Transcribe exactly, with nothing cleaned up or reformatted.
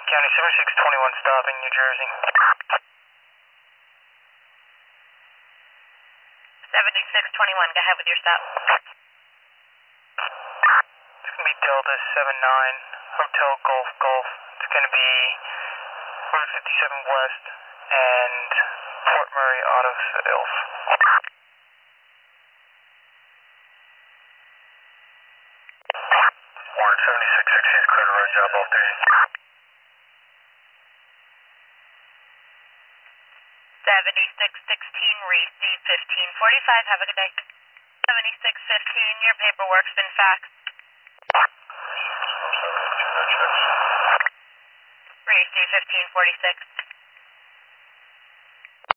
County seventy-six twenty-one stopping New Jersey. seventy-six twenty-one, go ahead with your stop. It's going to be Delta seven nine, Hotel Golf Golf. It's going to be Route fifty-seven West and Port Murray out of Ilf. Warren seventy-six sixteen is clear to road job off there. seventy-six sixteen, receive fifteen forty-five, have a good day. seventy-six fifteen, your paperwork's been faxed. Receive fifteen forty-six.